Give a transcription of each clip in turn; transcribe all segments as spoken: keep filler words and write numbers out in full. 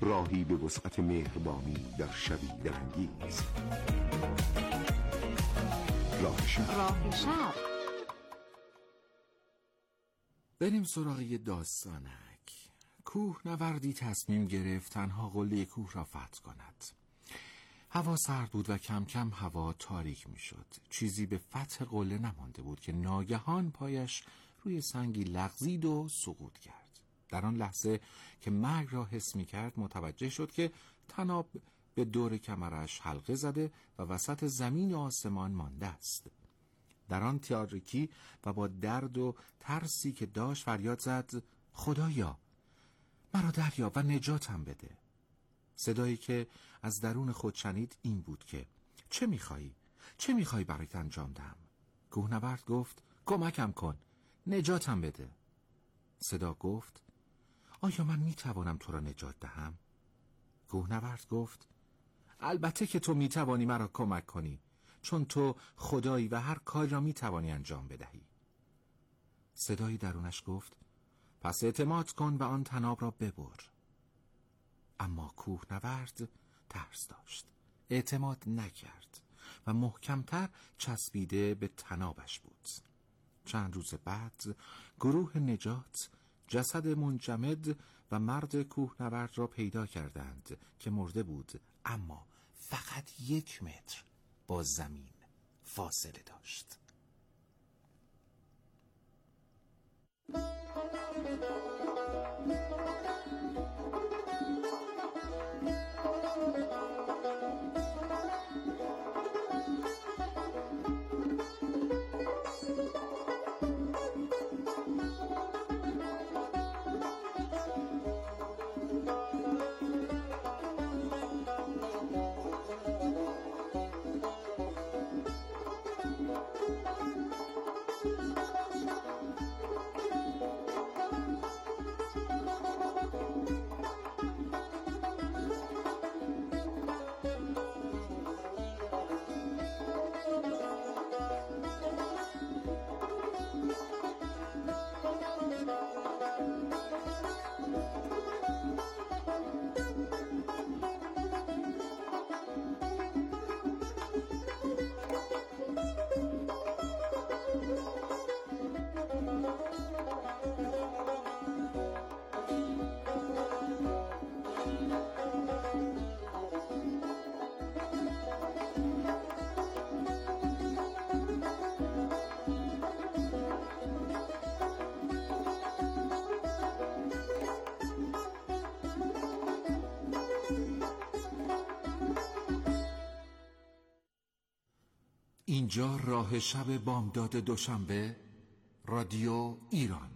راهی به وسعت مهربانی در شبی دلانگیز. راه شب. راه شب. بریم سراغ یه داستانک. کوه نوردی تصمیم گرفت تنها قله کوه را فتح کند. هوا سرد بود و کم کم هوا تاریک می شد. چیزی به فتح قله نمانده بود که ناگهان پایش روی سنگی لغزید و سقوط کرد. در آن لحظه که مرگ را حس می کرد متوجه شد که طناب به دور کمرش حلقه زده و وسط زمین و آسمان مانده است. در آن تاریکی و با درد و ترسی که داشت فریاد زد: خدایا مرا دریاب و نجاتم بده. صدایی که از درون خود شنید این بود که: چه میخوایی؟ چه میخوایی برایت انجام دهم؟ کوهنورد گفت: کمکم کن، نجاتم بده. صدا گفت: آیا من میتوانم تو را نجات دهم؟ کوهنورد گفت: البته که تو میتوانی مرا کمک کنی، چون تو خدایی و هر کاری را میتوانی انجام بدهی. صدایی درونش گفت: پس اعتماد کن و آن طناب را ببر. اما کوهنورد ترس داشت، اعتماد نکرد و محکمتر چسبیده به طنابش بود. چند روز بعد گروه نجات جسد منجمد و مرد کوهنورد را پیدا کردند که مرده بود، اما فقط یک متر با زمین فاصله داشت. اینجا راه شب بامداد دوشنبه، رادیو ایران.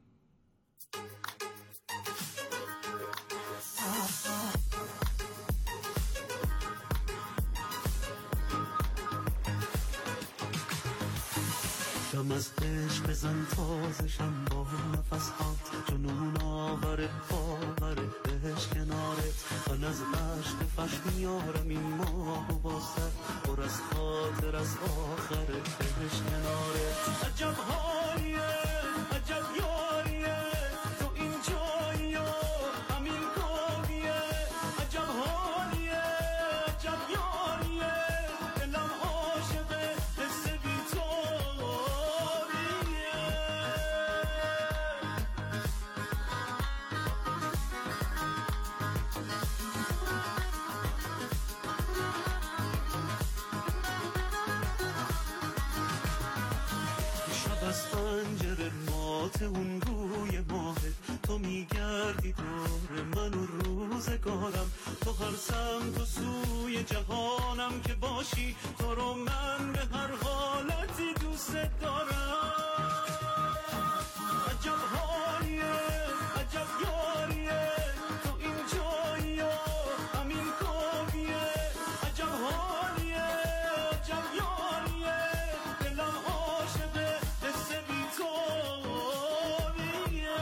دم از عشق بزن تازشم با نفس هات، جنون آور باور عشق کنارت. من از عشق فش میارم این ماه و باستر، پر از خاطر از آخر عشق کنارت. عجب حالیه، عجب یاریه، تو این جایی و همین کاریه. عجب حالیه، عجب یاریه، دلم عاشقه حس بی تو. از پنجره مات اون روی ماهه، تو میگردی دور من و روزگارم. تو هر سمت و سوی جهانم که باشی، تو رو من به هر حالتی دوست دارم. عجب حالیه، عجب یاریه، تو این جایی و همین کاریه. عجب حالیه، عجب یاریه، دلم عاشقه حس بی توریه.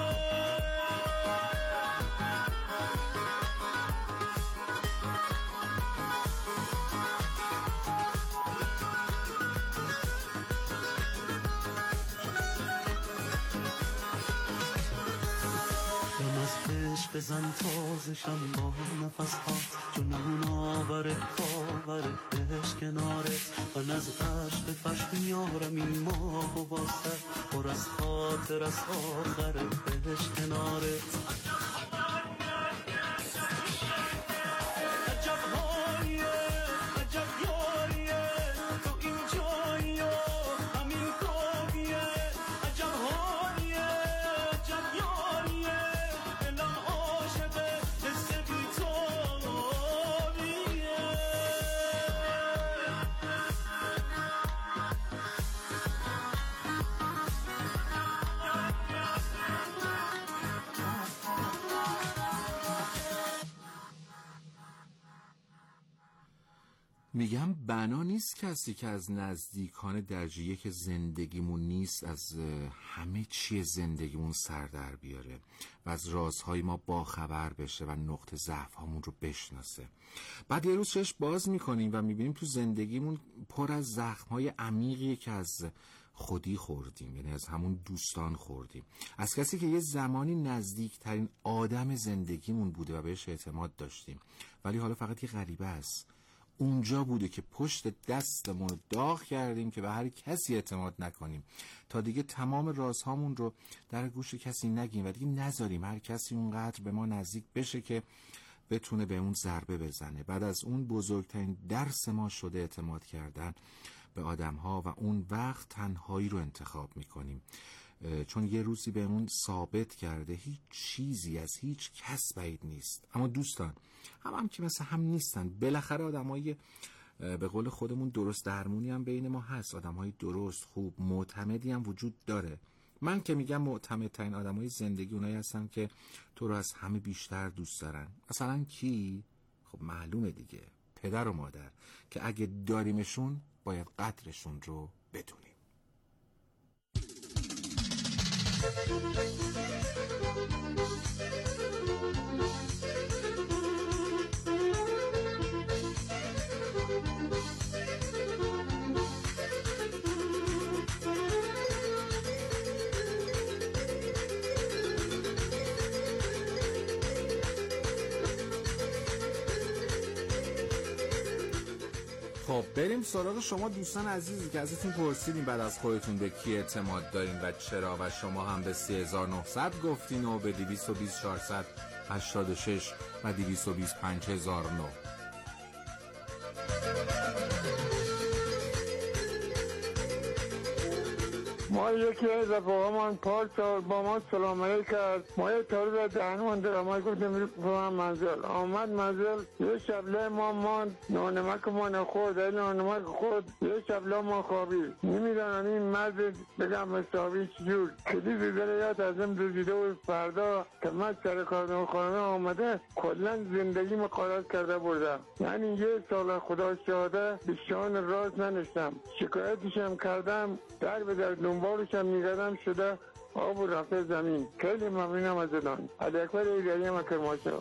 عشق بزن تازشم با نفس هات جنون آوره باوره بهش کنارت من از عشق فش میارم این ماه و واسه پر از خاطر از آخره بهش کنارت میگم بنا نیست کسی که از نزدیکان درجه یک زندگیمون نیست از همه چی زندگیمون سر در بیاره و از رازهای ما باخبر بشه و نقطه ضعف هامون رو بشناسه. بعد یه روز چشم باز میکنیم و میبینیم تو زندگیمون پر از زخمهای عمیقیه که از خودی خوردیم، یعنی از همون دوستان خوردیم، از کسی که یه زمانی نزدیکترین آدم زندگیمون بوده و بهش اعتماد داشتیم، ولی حالا فقط یه غریبه است. اونجا بوده که پشت دستمون رو داغ کردیم که به هر کسی اعتماد نکنیم تا دیگه تمام رازهامون رو در گوش کسی نگیم و دیگه نذاریم هر کسی اونقدر به ما نزدیک بشه که بتونه به اون ضربه بزنه. بعد از اون بزرگترین درس ما شده اعتماد کردن به آدم‌ها و اون وقت تنهایی رو انتخاب میکنیم، چون یه روزی به اون ثابت کرده هیچ چیزی از هیچ کس بعید نیست. اما دوستان هم هم که مثل هم نیستن. بالاخره آدمای به قول خودمون درست درمونی هم بین ما هست، آدمای درست خوب معتمدی هم وجود داره. من که میگم معتمدترین آدمای زندگی اونایی هستن که تو رو از همه بیشتر دوست دارن. مثلا کی؟ خب معلومه دیگه، پدر و مادر که اگه داریمشون باید قدرشون رو بدونیم. خب بریم سراغ شما دوستان عزیزی که ازتون پرسیدیم بعد از خودتون به کی اعتماد دارین و چرا، و شما هم به سه هزار و نهصد گفتین و به دویست و بیست چهارصد و هشتاد و شش و دویست و بیست پنج هزار و نه. ما یکی از رفاقمان پارسال با ما سلام علیک کرد. ما یک تاریخ از دهنمان در ما گفتیم میرم منزل. آمد منزل یه شبله ما ماند، نانمک ما نخورد، این نانمک خورد یه شبله ما خوابید. نمیدانم این مرد بگم حسابی چجور کلی بیدره یاد ازم دوزیده و فردا که من سر کار خانه آمده کلا زندگی مقارد کرده بردم. یعنی یه سال خدا شاهده به شان راست ننشتم، شکایتشم کردم، در به در دنبالشم میگردم شده آب و رفته زمین. خیلی ممنونم از الان. علی اکبر ایداری مکرماشا.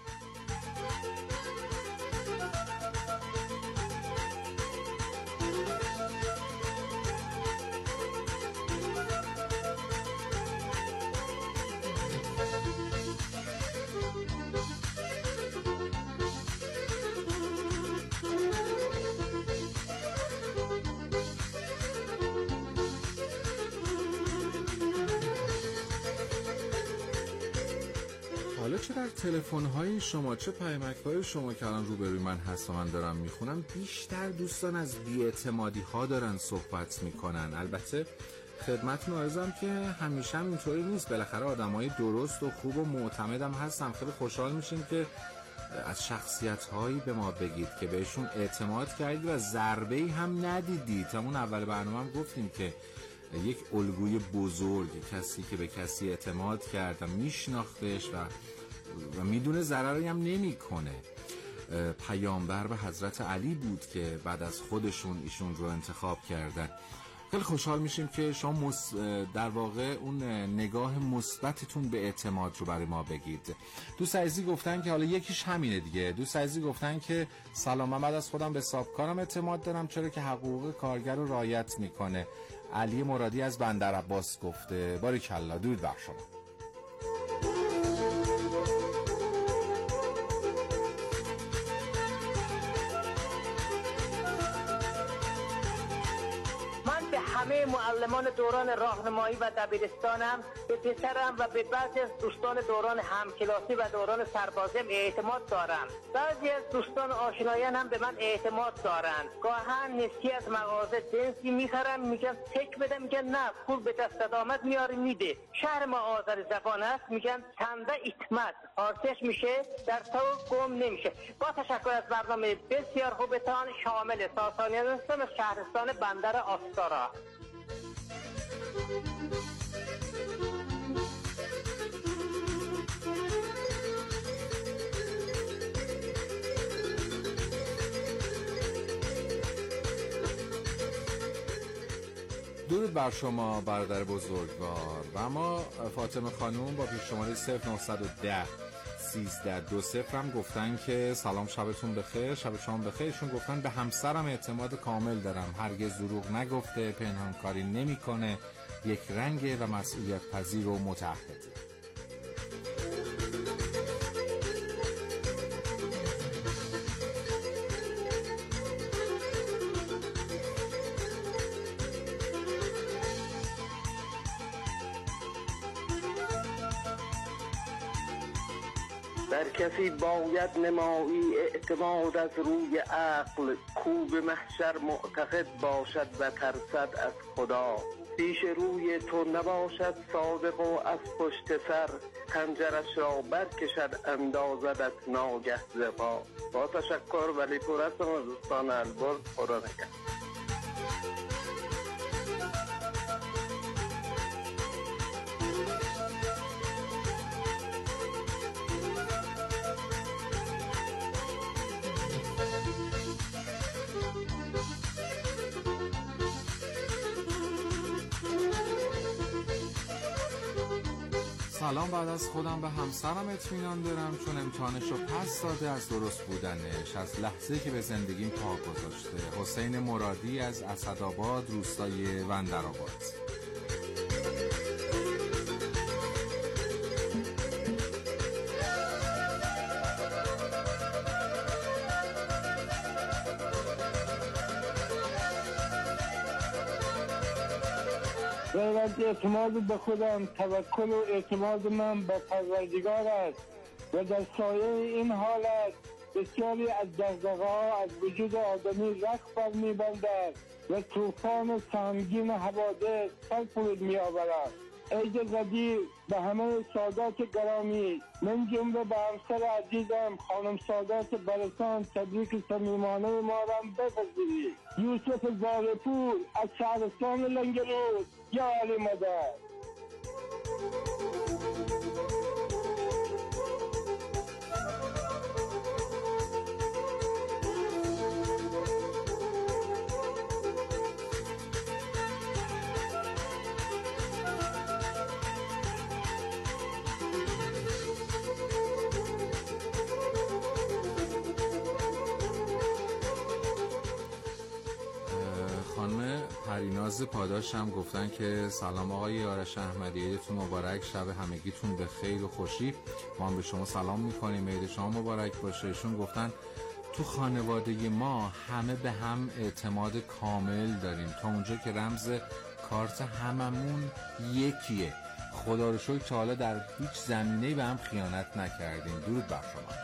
حالا چه در تلفن‌های شما چه پیامک‌های شما که الان روبروی من هست و من دارم میخونم، بیشتر دوستان از بی‌اعتمادی‌ها دارن صحبت میکنن. البته خدمتتون عرضم که همیشه هم اینطوری نیست، بالاخره آدمای درست و خوب و معتمد هم هستن. خیلی خوشحال میشیم که از شخصیت‌هایی به ما بگید که بهشون اعتماد کردید و ضربه‌ای هم ندیدید. همون اول برنامه هم گفتیم که یک الگوی بزرگ، کسی که به کسی اعتماد کرد و میشناختش و و میدونه ضرری هم نمی کنه، پیامبر و حضرت علی بود که بعد از خودشون ایشون رو انتخاب کردن. خیلی خوشحال میشیم که شما مس... در واقع اون نگاه مثبتتون به اعتماد رو برای ما بگید. دوست عزیزی گفتن که حالا یکیش همینه دیگه. دوست عزیزی گفتن که سلام، من بعد از خودم به صاحبکارم اعتماد دارم چرا که حقوق کارگر رو رعایت میکنه. علی مرادی از بندر عباس گفته. باریکلا، درود بر شما. همه معلمان دوران راهنمایی و دبیرستانم، به پسرم و به بعضی از دوستان دوران همکلاسی و دوران سربازیم اعتماد دارم. بعضی از دوستان آشنایان هم به من اعتماد دارن. گاهن نسکی از مغازه جنسی میخرم، میگن تک بده، میگن نه پول به دست آمد میاری میده. شهر ما آذر زبان است، میگن چنده ایتمت، فارسیش میشه در تو گم نمیشه. با تشکر از برنامه بسیار خوبتان، شامل ساسانیان هستم از شهرستان بندر آستارا. درود بر شما برادر بزرگوار. و اما فاطمه خانوم با پیش شماره صفر نهصد و ده سیزده دو صفر هم گفتن که سلام، شبتون بخیر. شب شما بخیر. ایشون گفتن به همسرم اعتماد کامل دارم، هرگز دروغ نگفته، پنهانکاری نمیکنه، یک رنگه و مسئولیت پذیر و متعهده. در کسی باید نمایی اعتماد از روی عقل، کو به محشر معتقد باشد و ترسد از خدا. پیش روی تو نباشد صادق و از پشت سر، خنجرش را برکشد اندازدت ناگه زفا. با تشکر، ولی پور هستم از دوستان البرز. خدا نگهدار. سلام، بعد از خودم به همسرم اطمینان دارم چون امتحانش رو پس داده از درست بودنش، از لحظه که به زندگیم پا گذاشته. حسین مرادی از اسدآباد، روستای وندرآباد. غیر از اعتماد به خودم، توکل و اعتماد من به پروردگار است و در سایه این حالت بسیاری از دغدغه‌ها از وجود آدمی رخت بر می‌بندد و طوفان سنگین حوادث سر فرود می‌آورد. عید قدیر به همه سادات گرامی، من جمله به همسر عزیزم خانم سادات برسان، تبریک صمیمانه ما را بپذیرید. یوسف زارپور از شهرستان لنگرود، یا علی مدد. خانم پریناز پاداش هم گفتن که سلام آقای آرش احمدی، عیدتون مبارک، شب همگیتون به خیر و خوشی. ما هم به شما سلام میکنیم، عید شما مبارک باشه. ایشون گفتن تو خانواده ما همه به هم اعتماد کامل داریم، تا اونجا که رمز کارت هممون یکیه. خدا رو شکر تا حالا در هیچ زمینه‌ای به هم خیانت نکردیم. درود بر شما.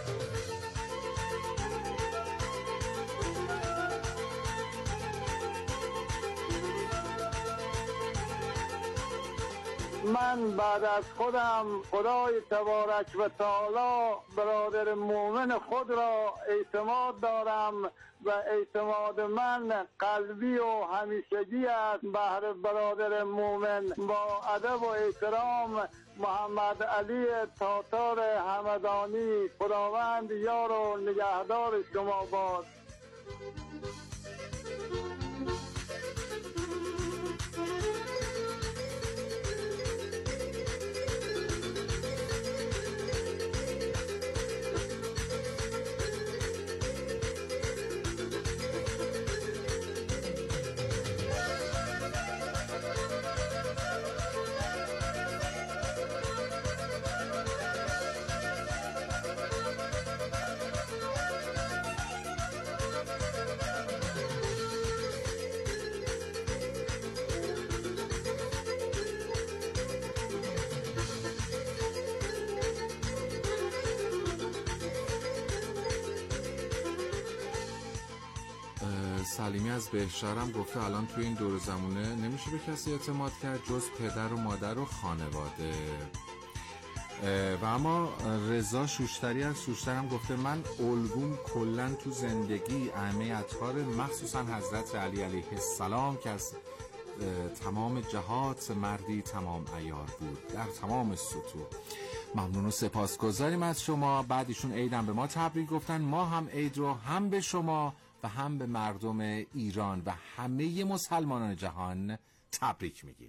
من بعد از خودم خدای تبارک و تعالی برادر مومن خود را اعتماد دارم و اعتماد من قلبی و همیشگی است. بهر برادر مومن با ادب و احترام، محمد علی تاتار همدانی. خداوند یار و نگهدار شما باد. سلیمی از بهشهرم گفته الان توی این دور زمونه نمیشه به کسی اعتماد کرد جز پدر و مادر و خانواده. و اما رضا شوشتری از شوشترم گفته من الگوم کلن تو زندگی ائمه اطهار مخصوصا حضرت علی علیه السلام که از تمام جهات مردی تمام عیار بود در تمام سطوح. ممنون و سپاسگزاریم از شما. بعدشون عیدم به ما تبریک گفتن. ما هم عید رو هم به شما و هم به مردم ایران و همه مسلمانان جهان تبریک میگیم.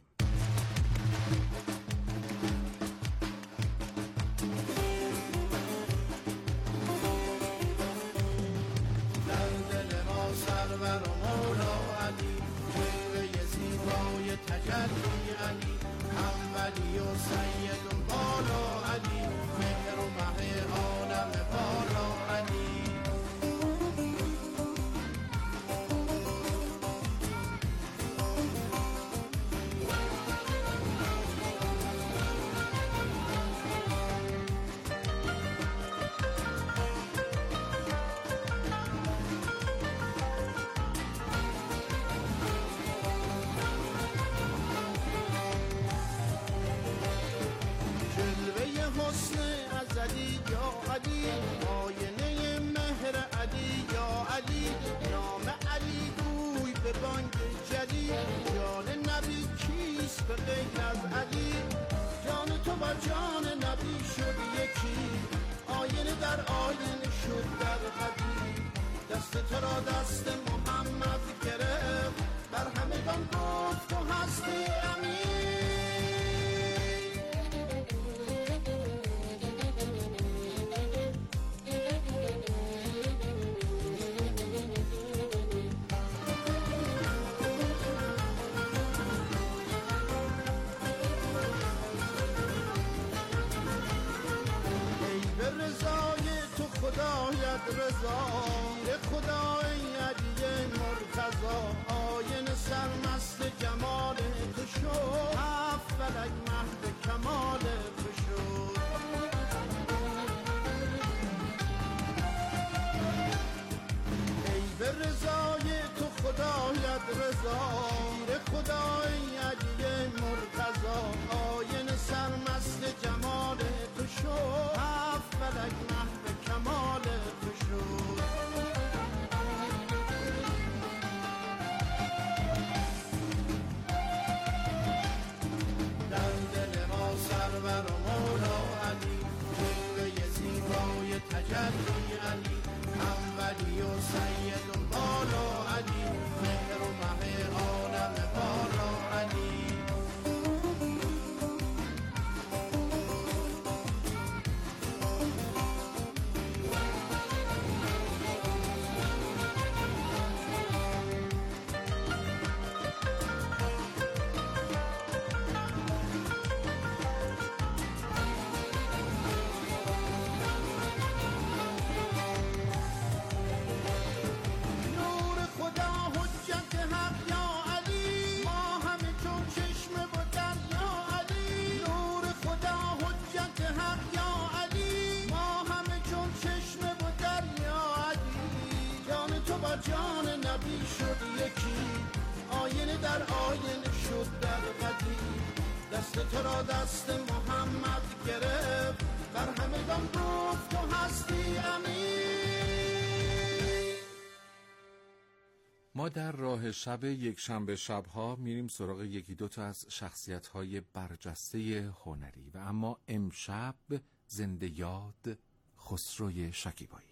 ما در راه شب یک شنبه شبها میریم سراغ یکی دوتا از شخصیت‌های برجسته هنری و اما امشب زنده یاد خسروی شکیبایی.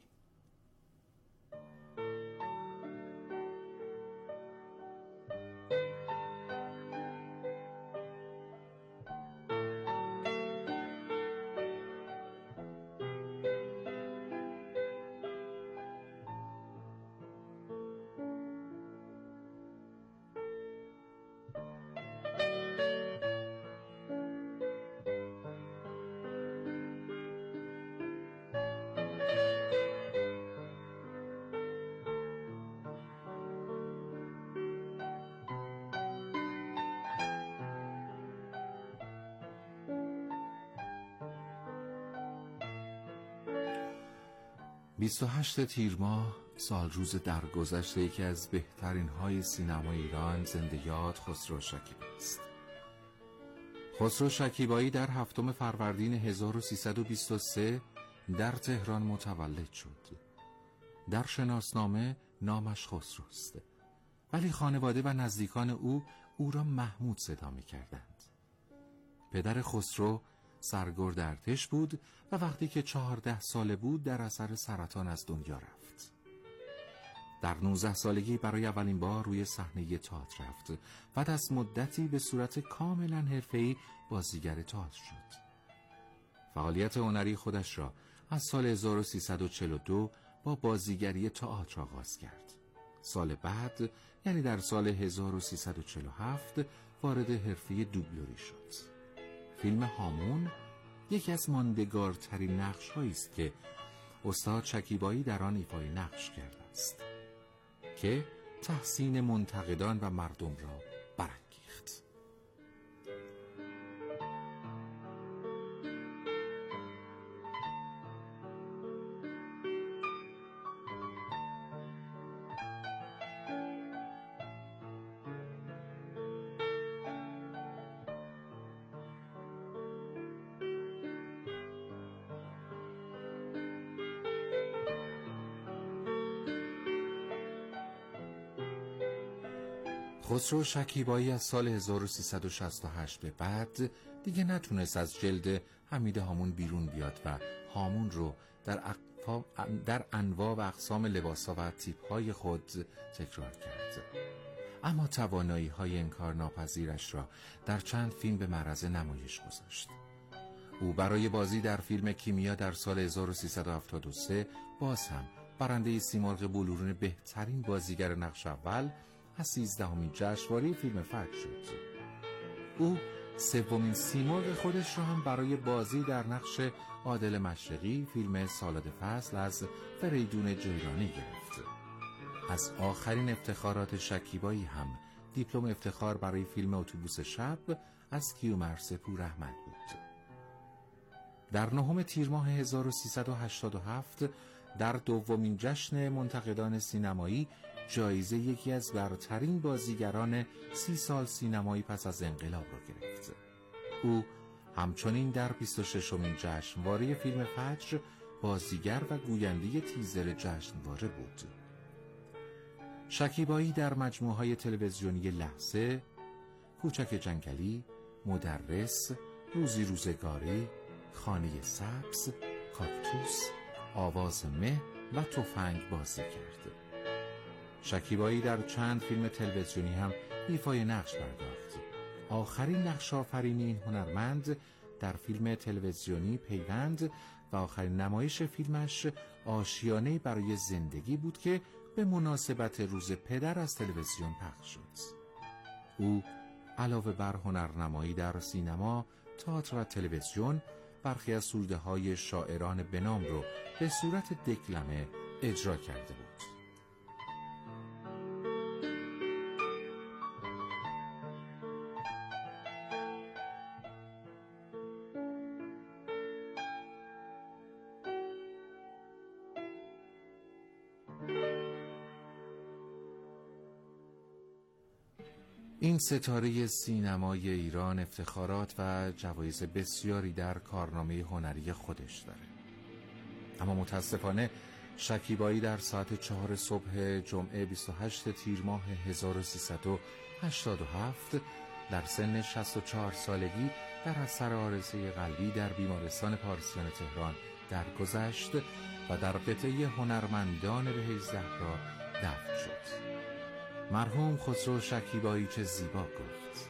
بیست و هشت تیر ماه سال روز درگذشته یکی از بهترین های سینما ایران زنده یاد خسرو شکیبایی است. خسرو شکیبایی در هفتم فروردین هزار و سیصد و بیست و سه در تهران متولد شد. در شناسنامه نامش خسروست، ولی خانواده و نزدیکان او او را محمود صدا می کردند. پدر خسرو سرگرد ارتش بود و وقتی که چهارده ساله بود در اثر سرطان از دنیا رفت. در نوزده سالگی برای اولین بار روی صحنه تئاتر رفت. بعد از مدتی به صورت کاملا حرفه‌ای بازیگر تئاتر شد. فعالیت هنری خودش را از سال هزار و سیصد و چهل و دو با بازیگری تئاتر آغاز کرد. سال بعد، یعنی در سال هزار و سیصد و چهل و هفت، وارد حرفه دوبلوری شد. فیلم هامون یکی از ماندگارترین نقش‌هایی است که استاد شکیبایی در آن ایفای نقش کرده است که تحسین منتقدان و مردم را برانگیخت. خسرو شکیبایی از سال هزار و سیصد و شصت و هشت به بعد دیگه نتونست از جلد حمید هامون بیرون بیاد و هامون رو در, در انواع و اقسام لباسا و تیپ‌های خود تکرار کرد. اما توانایی های انکار ناپذیرش را در چند فیلم به معرض نمایش گذاشت. او برای بازی در فیلم کیمیا در سال هزار و سیصد و هفتاد و سه باز هم برنده سیمرغ بلورین بهترین بازیگر نقش اول از سیزدهمین جشنواره فیلم فجر شد. او سومین سیمرغ خودش را هم برای بازی در نقش عادل مشرقی فیلم سالاد فصل از فریدون جیرانی گرفت. از آخرین افتخارات شکیبایی هم دیپلم افتخار برای فیلم اتوبوس شب از کیومرث پوراحمد بود. در نهم تیر ماه هزار و سیصد و هشتاد و هفت در دومین جشن منتقدان سینمایی جایزه یکی از برترین بازیگران سی سال سینمایی پس از انقلاب را گرفت. او همچنین در بیست و ششمین جشنواره فیلم فجر بازیگر و گوینده تیزر جشنواره بود. شکیبایی در مجموعه‌های تلویزیونی لحظه، کوچک جنگلی، مدرس، روزی روزگاری، خانه سبز، کاکتوس، آواز مه و تفنگ بازی کرد. شکیبایی در چند فیلم تلویزیونی هم ایفای نقش پرداخت. آخرین نقش آفرینی این هنرمند در فیلم تلویزیونی پیوند و آخرین نمایش فیلمش آشیانه برای زندگی بود که به مناسبت روز پدر از تلویزیون پخش شد. او علاوه بر هنرنمایی در سینما، تئاتر و تلویزیون برخی از سروده‌های شاعران بنام رو به صورت دکلمه اجرا کرده بود. این ستاره سینمای ایران افتخارات و جوایز بسیاری در کارنامه هنری خودش داره. اما متاسفانه شکیبایی در ساعت چهار صبح جمعه بیست و هشتم تیر ماه هزار و سیصد و هشتاد و هفت در سن شصت و چهار سالگی در اثر عارضه قلبی در بیمارستان پارسیان تهران درگذشت و در قطعه هنرمندان بهشت زهرا دفن شد. مرحوم خسرو شکیبایی چه زیبا گفت: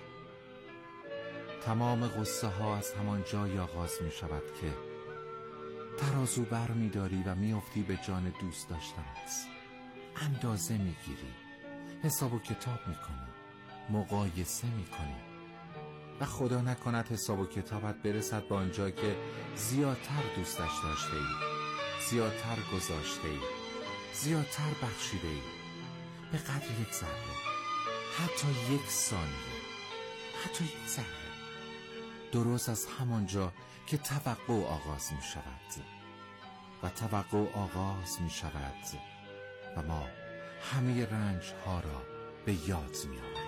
تمام قصه ها از همان جای آغاز می شود که ترازو بر می داری و می افتی به جان دوست داشتنت. اندازه می گیری، حساب و کتاب می کنی، مقایسه می کنی و خدا نکند حساب و کتابت برسد به آنجا که زیادتر دوستش داشته ای، زیادتر گذاشته ای، زیادتر بخشیده ای، به قدر یک ذره، حتی یک ثانیه، حتی یک ذره، درست از همانجا که توقع آغاز می شود و توقع آغاز می شود و ما همه رنج ها را به یاد می آوریم.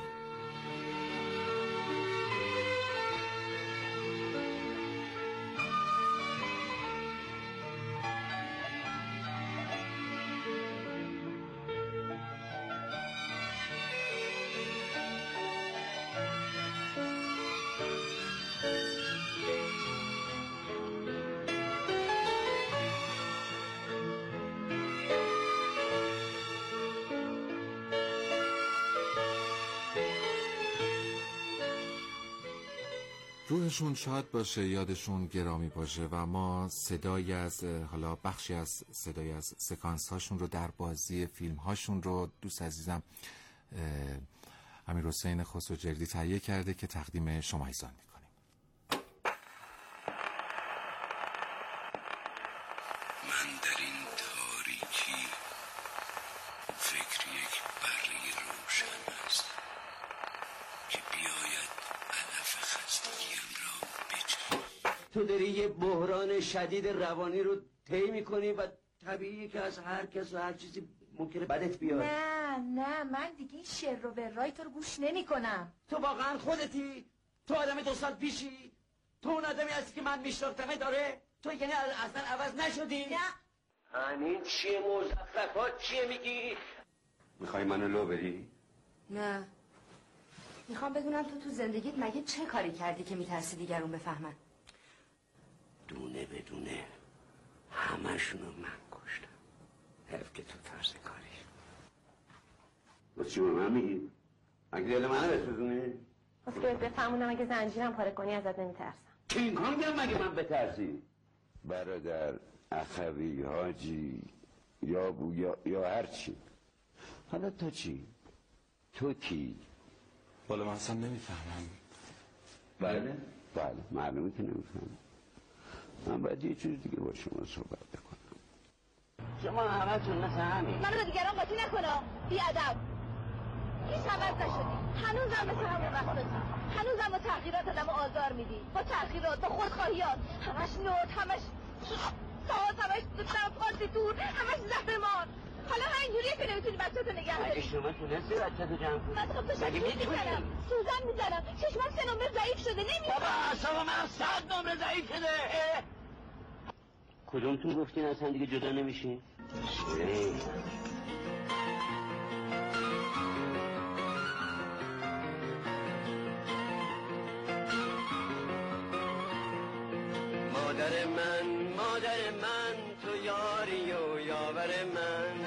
روحشون شاد باشه، یادشون گرامی باشه و ما صدای از حالا بخشی از صدای از سکانس هاشون رو در بازی فیلم هاشون رو دوست عزیزم امیرحسین خسروجلدی تهیه کرده که تقدیم شما ایزان میکنیم. من در این تاریکی فکر یک بره روشن است که بیاید علف خستگیم را بجرد. تو داری یه بحران شدید روانی رو طی میکنی و طبیعیه که از هر کس و هر چیزی ممکنه بدت بیاد. نه نه من دیگه این شر و برای تو رو گوش نمی کنم. تو واقعا خودتی؟ تو آدم دو سال پیشی؟ تو اون آدمی هستی که من میشناختمه داره؟ تو یعنی اصلا عوض نشدی؟ نه همین چیه مزخرفات چیه میگی؟ میخوای منو لو بری؟ نه میخوام بدونم تو تو زندگیت مگه چه کاری کردی که میترسی دیگرون بفهمن؟ دونه بدونه همشونو من کشتم. حرف که تو فرض کاری بس چی به من میگی؟ اگه دل منو بسوزونی؟ بس که بفهمونم اگه زنجیرم پاره کنی ازت نمیترسم. کینگ کانگم مگه من بترسی؟ برادر اخوی حاجی یا بو یا, یا هر چی. حالا تو چی؟ تو کی؟ بالا من اصلا نمیفهمم. بله؟ بله معلومه که نمیفهمم. من باید یه چیز دیگه با شما صحبت بکنم. شما همتون مثل همین منو به دیگران قاطی نکنم بی ادب. هیچ عوض نشدی، هنوزم مثل همون وقتاتی، هنوزم با تغییرات آدمو آزار میدی، با تغییرات، با خودخواهیات، همش نوت، همش ساز، همش نفاسی دور، همش زهرمار. حالا همینجوریه که نمیتونی بچه‌تو نگه داری. اگه شما تونستی بچه‌تو جمع کنی من خب تو شکل میزنم، سوزن میزنم، چشمم سه نمره ضعیف شده نمیدونم. بابا اصلا من صد نمره ضعیف شده. کدومتون گفتین اصلا دیگه جدا نمیشین؟ مادر من مادر من تو یاری و یاور من،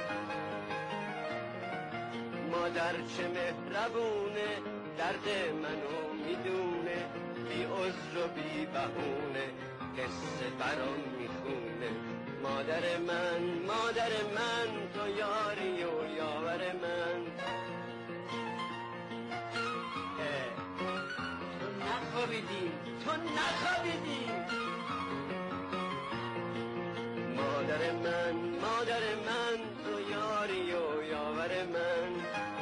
مادر چه مهربونه درد منو میدونه، بی عذر و بی بهونه قصه برام میخونه. مادر من مادر من تو یاری و یاور من. تو نخوابیدی تو نخوابیدی. مادر من مادر من تو یاری و یاور من،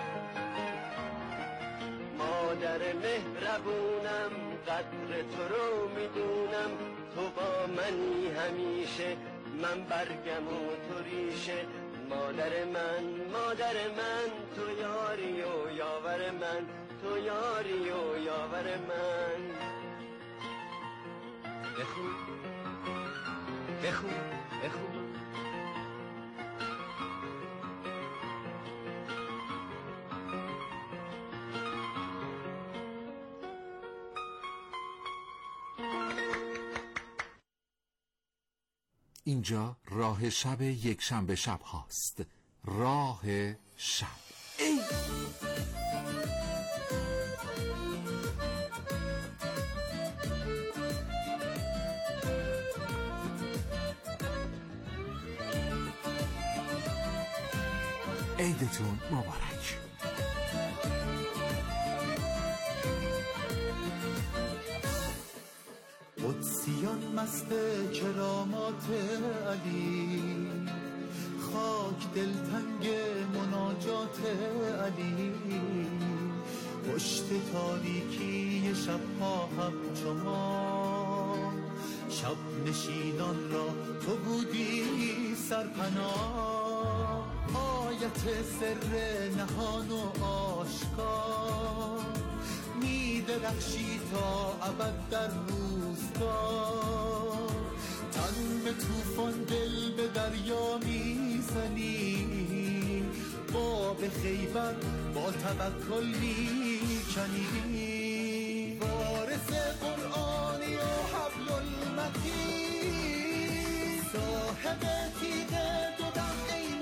مادر مهربونم قدر تو رو میدونم، تو با منی همیشه من برگم و تو ریشه. مادر من مادر من تو یاری و یاور من، تو یاری و یاور من. بخون بخون بخون. اینجا راه شب یک شنبه شب هاست. راه شب. ای عیدتون مبارک. قدسیان مست کرامات علی، خاک دلتنگ مناجات علی، پشت تاریکی شبها هم شما، شب نشینان را تو بودی سرپناه. حکایت سر نهان و آشکار می‌درخشی تا ابد در روزگار. تن به طوفان دل به دریا میزنی، باب خیبر با توکل میکنی. وارث قرآنی و حبل المتین، صاحب تیغ دو دم عین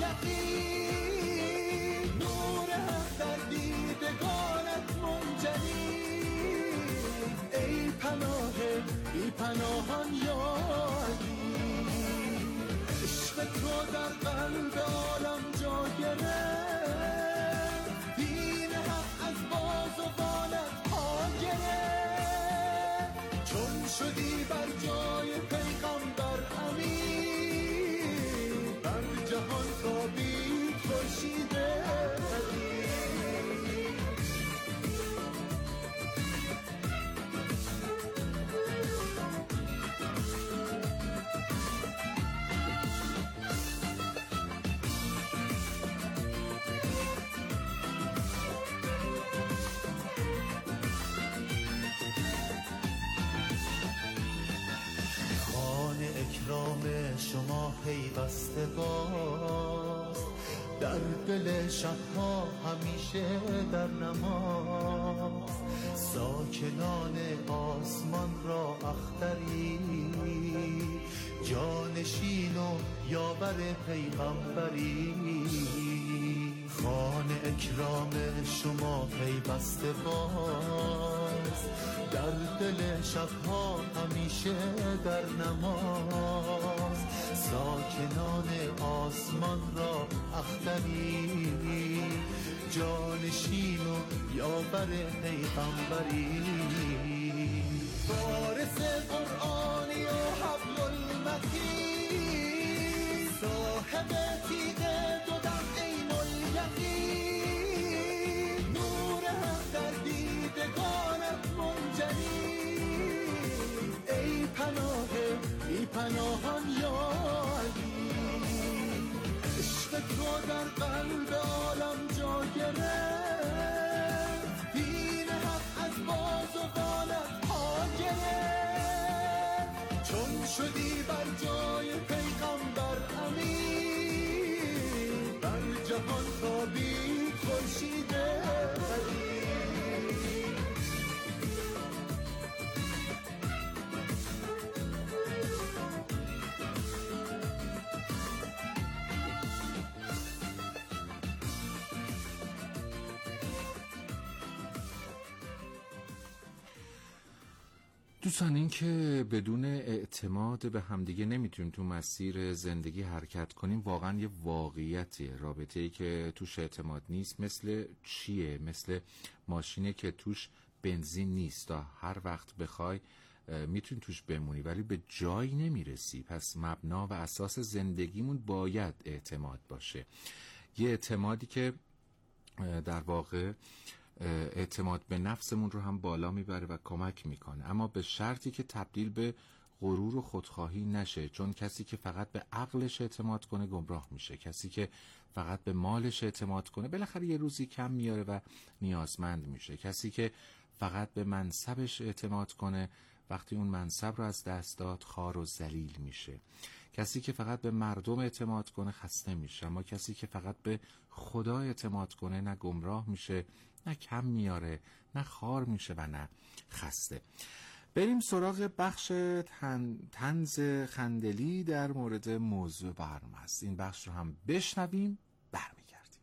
الیقین. نور حق در دیدگانت منجلی، ای پناه بی پناهان یاری. عشق تو در قلب عالم جا گرفت، دین حق از باز و بالت پا گرفت. چون شدی بر جای پیغمبر امین، بر جهان تابید خورشید قدیم. اکرام شما پیوسته باز، در دل شبها همیشه در نماز. ساکنان آسمان را اختری، جانشین و یاور پیغمبری. خوان اکرام شما پیوسته باز، در دل شبها همیشه در نماز. ساکنان آسمان را اختری، جانشین و یاور پیغمبری. وارث قرآنی و حبل المتین، صاحب تیغ دو دم عین الیقین. نور حق در دیدگانت منجلی، ای پناه بی پناهان یاری. عشق تو در قلب عالم جا گرفت، دین حق از باز و بالت پا گرفت. چون شدی بر جای پیغمبر امین، بر جهان تابید خورشید قدیم. دوستان، این که بدون اعتماد به همدیگه نمیتونیم تو مسیر زندگی حرکت کنیم واقعا یه واقعیتیه. رابطه‌ای که توش اعتماد نیست مثل چیه؟ مثل ماشینه که توش بنزین نیست، تا هر وقت بخوای میتونی توش بمونی ولی به جایی نمیرسی. پس مبنا و اساس زندگیمون باید اعتماد باشه، یه اعتمادی که در واقع اعتماد به نفسمون رو هم بالا میبره و کمک میکنه، اما به شرطی که تبدیل به غرور و خودخواهی نشه. چون کسی که فقط به عقلش اعتماد کنه گمراه میشه، کسی که فقط به مالش اعتماد کنه بالاخره یه روزی کم میاره و نیازمند میشه. کسی که فقط به منصبش اعتماد کنه وقتی اون منصب رو از دست داد خار و ذلیل میشه. کسی که فقط به مردم اعتماد کنه خسته میشه، اما کسی که فقط به خدا اعتماد کنه نه گمراه میشه، نه کم میاره، نه خار میشه و نه خسته. بریم سراغ بخش تن... طنز خندلی در مورد موضوع برنامه است. این بخش رو هم بشنویم برمیگردیم.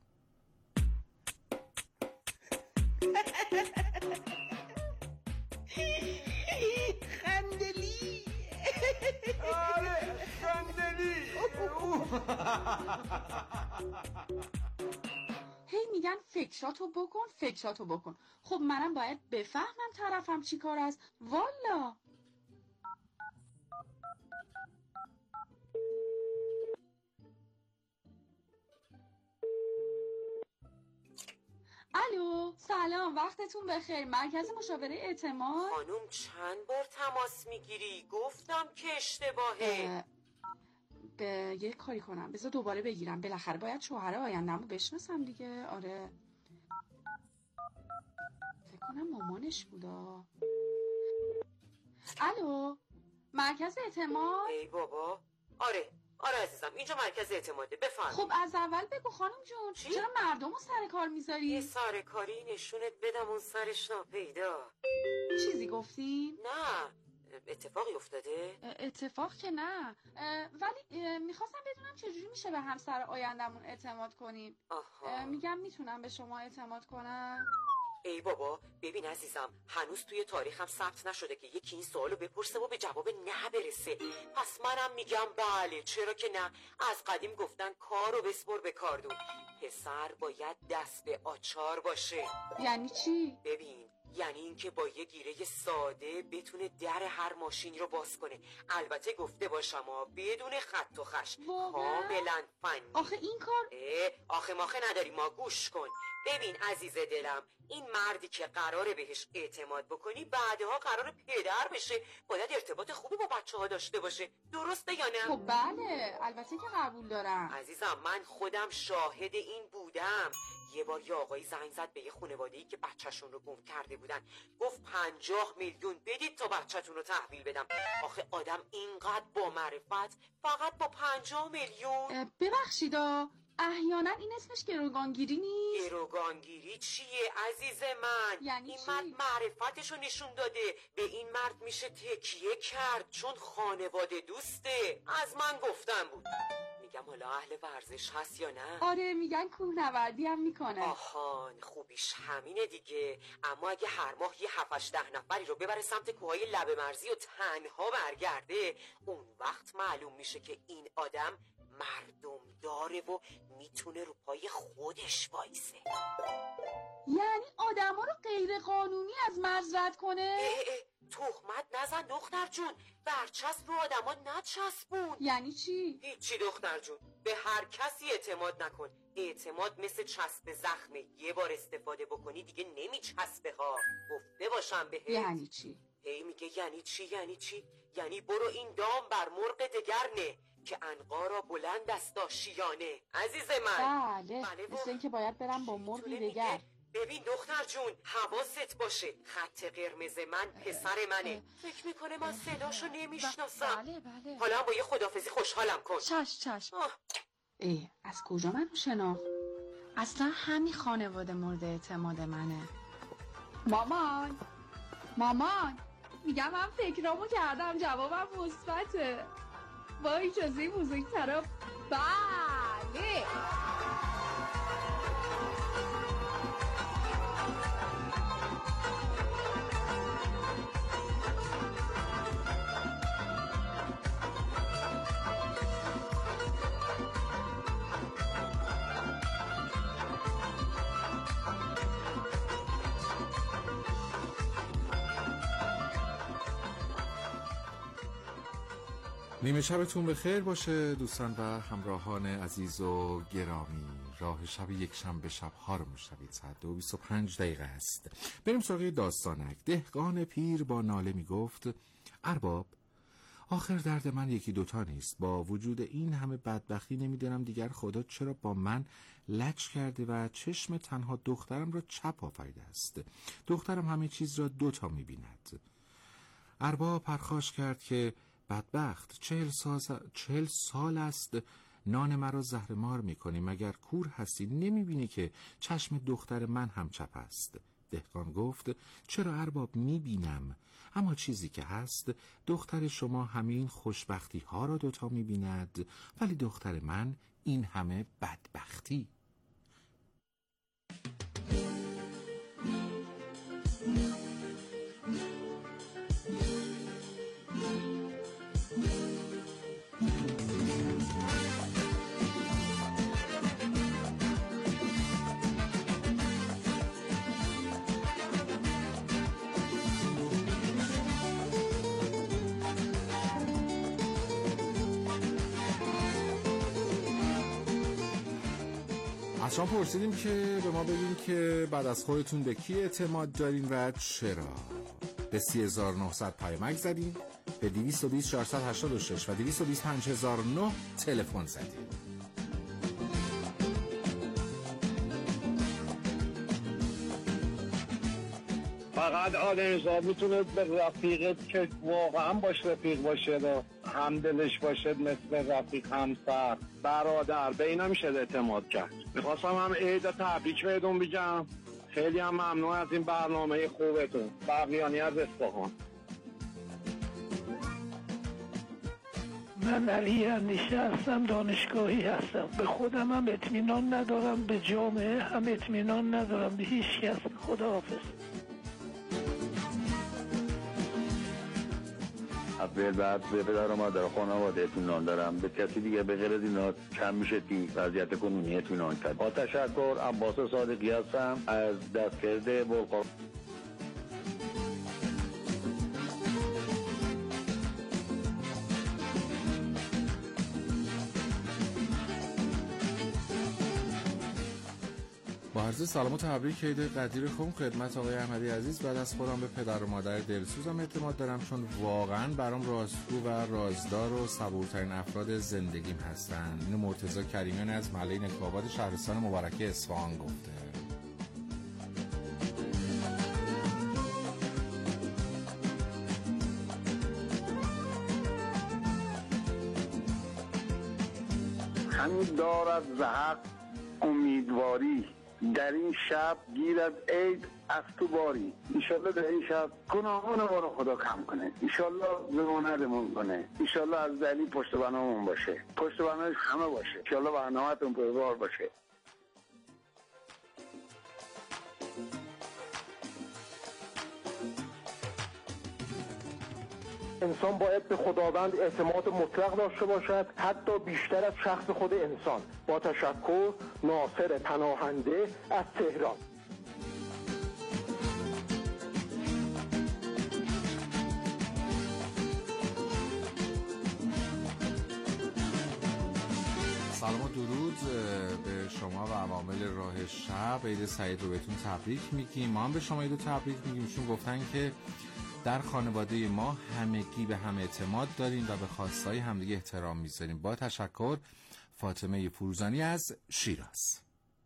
خندلی. آره خندلی. هی میگن فکراتو بکن فکراتو بکن. خب منم باید بفهمم طرفم چی کار است. والا الو سلام، وقتتون بخیر. مرکز مشاوره اعتماد. خانوم چند بار تماس میگیری؟ گفتم که اشتباهه. خب یه کاری کنم، بذار دوباره بگیرم، بالاخره باید شوهر آینده‌مو بشناسم دیگه. آره فکر کنم مامانش بودا. الو، مرکز اعتماد؟ ای بابا، آره آره عزیزم، اینجا مرکز اعتماده، بفرمایید. خب از اول بگو خانم جون، چی؟ چرا مردم رو سر کار میذاری؟ یه سر کاری نشونت بدم اون سرش ناپیدا. چیزی گفتی؟ نه، اتفاقی افتاده؟ اتفاق که نه، ولی میخواستم بدونم چجوری میشه به همسر آیندمون اعتماد کنیم. آها. میگم میتونم به شما اعتماد کنم؟ ای بابا ببین عزیزم، هنوز توی تاریخم ثبت نشده که یکی این سوالو بپرسه و به جواب نه برسه. پس منم میگم بله، چرا که نه. از قدیم گفتن کارو بسپر به کاردون. پسر باید دست به آچار باشه. یعنی چی؟ ببین یعنی اینکه با یه گیره ساده بتونه در هر ماشینی رو باز کنه. البته گفته باشم ها، بدون خط و خش، کاملا فنی. آخه این کار اه آخه ماخه نداری، ما گوش کن. ببین عزیز دلم، این مردی که قراره بهش اعتماد بکنی بعدها قراره پدر بشه، باید ارتباط خوبی با بچه ها داشته باشه. درسته یا نه؟ خب بله، البته که قبول دارم عزیزم. من خودم شاهد این بودم. یه بار یه آقایی زنگ زد به یه خانواده‌ای که بچه‌شون رو گم کرده بودن. گفت پنجاه میلیون بدید تا بچه‌تون رو تحویل بدم. آخه آدم اینقدر با معرفت فقط با پنجاه میلیون؟ ببخشیدا، احیانا این اسمش گروگانگیری نیست؟ گروگانگیری چیه عزیز من؟ یعنی این چی؟ مرد معرفتشو نشون داده. به این مرد میشه تکیه کرد چون خانواده دوسته. از من گفتم بود. میگم حالا اهل ورزش هست یا نه؟ آره میگن کوهنوردی هم میکنه. آهان خوبیش همینه دیگه. اما اگه هر ماه یه هفتش ده نفری رو ببره سمت کوههای لبه مرزی و تنها برگرده، اون وقت معلوم میشه که این آدم مردم داره و میتونه رو پای خودش وایسه. یعنی آدم ها رو غیر قانونی از مرز رد کنه؟ اه اه تهمت نزن دختر جون، برچسب رو آدم ها نچسبون. یعنی چی؟ هیچی دختر جون، به هر کسی اعتماد نکن. اعتماد مثل چسب زخمه، یه بار استفاده بکنی دیگه نمیچسبه ها. گفته باشم بهت. یعنی چی؟ هی میگه یعنی چی یعنی چی؟ یعنی برو این دام بر مرغ دگر نه که عنقا را بلند است آشیانه. عزیز من بله, بله مثل این که باید برم با مرغی دگر. ببین دختر جون حواست باشه، خط قرمز من پسر منه. فکر میکنه من صداشو نمیشناسم. بله بله. حالا با یه خدافزی خوشحالم کن. چشم چشم. ای از کجا منو شناخت؟ اصلا همین خانواده مورد اعتماد منه. مامان مامان میگم من فکرامو کردم، جوابم مثبته. با اجازه موزیک طرف. بله نیمه شبتون به خیر باشه دوستان و همراهان عزیز و گرامی. راه شب یک شنبه شب‌ها رو میشنوید. ساعت دو و بیست و پنج دقیقه است. بریم سراغ داستانک. دهقان پیر با ناله میگفت ارباب، آخر درد من یکی دوتا نیست. با وجود این همه بدبختی نمیدونم دیگر خدا چرا با من لج کرده و چشم تنها دخترم را چپ آفریده است. دخترم همه چیز را دوتا میبیند. ارباب پرخاش کرد که بدبخت، چهل سال, چهل سال است نان مرا زهرمار میکنی، مگر کور هستی نمیبینی که چشم دختر من هم چپ است؟ دهقان گفت چرا ارباب میبینم، اما چیزی که هست دختر شما همین خوشبختی ها را دوتا میبیند ولی دختر من این همه بدبختی. از شما پرسیدیم که به ما بگین که بعد از خودتون به کی اعتماد دارین و چرا. به سی هزار و نهصد پیامک زدیم به دویست و بیست چهارصد و هشتاد و شش و دویست و بیست پنج هزار و نه تلفن زدید. فقط آدم حساب میتونه به رفیقت که واقعا باش رفیق باشه و همدلش باشه، مثل رفیق، همسر، برادر، به اینا میشه اعتماد کرد. میخواستم هم عید تبریک بهتون بگم. خیلی هم ممنون از این برنامه خوبتون. بقیانی از اصفهان. من علی اندیشه هستم، دانشگاهی هستم. به خودم هم اطمینان ندارم، به جامعه هم اطمینان ندارم، به هیچ کس. خداحافظ. اول بعد به پدر و مادر خانواده اطمینان دارم، به کسی دیگه به غیر از اینا کم میشه تی وضعیت کنونی اطمینان کرد. با تشکر. عباس صادقی هستم از دستگرد بلقا. با عرض سلام و تبریک عید قدیر خون خدمت آقای احمدی عزیز. بعد از خودم به پدر و مادر دلسوزم اعتماد دارم، چون واقعا برام راستگو و رازدار و صبورترین افراد زندگیم هستن. اینو مرتضی کریمیان از محله نکوآباد شهرستان مبارکه اصفهان گفته. همین دار از زحق امیدواری در این شب گیر از عید از تو باری. انشالله در این شب گناهان ما رو خدا کم کنه، انشالله زمانتمون کنه، انشالله از دلی پشت بنامون باشه، پشت بنامون همه باشه، انشالله برنامه‌تون پربار باشه. انسان باید به خداوند اعتماد مطلق داشته باشد، حتی بیشتر از شخص خود انسان. با تشکر، ناصر پناهنده از تهران. سلام و درود به شما و عوامل راه شب. عید سعید رو بهتون تبریک میگیم. ما هم به شما عید تبریک میگیم، چون گفتن که در خانواده ما همگی به هم اعتماد داریم و به خواستهای همدیگه احترام میذاریم. با تشکر، فاطمه فروزانی از شیراز.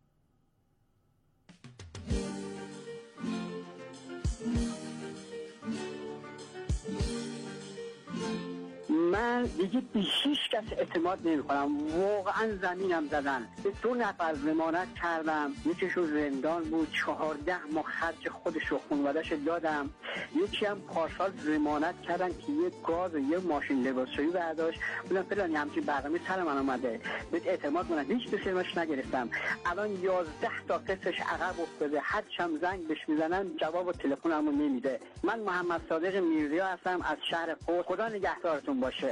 من دیگه به هیچ کس اعتماد نمی کنم. واقعا زمینم زدن. به دو نفر ضمانت کردم، یکیشون زندان بود، چهارده ماه خرج خودش و خانواده‌اش دادم. یکی هم پارسال ضمانت کردن که یه گاز و یه ماشین لباسشویی برداشت. بودم فلانی همچین برنامه سر من اومده، بهت اعتماد کنم، هیچ بسیارش نگرفتم. الان یازده تا قسطش عقب افتاده، هر چم زنگ بهش میزنن جواب تلفنمو نمیده. من محمد صادق میرزیا هستم از شهر قم. خدا نگهدارتون باشه.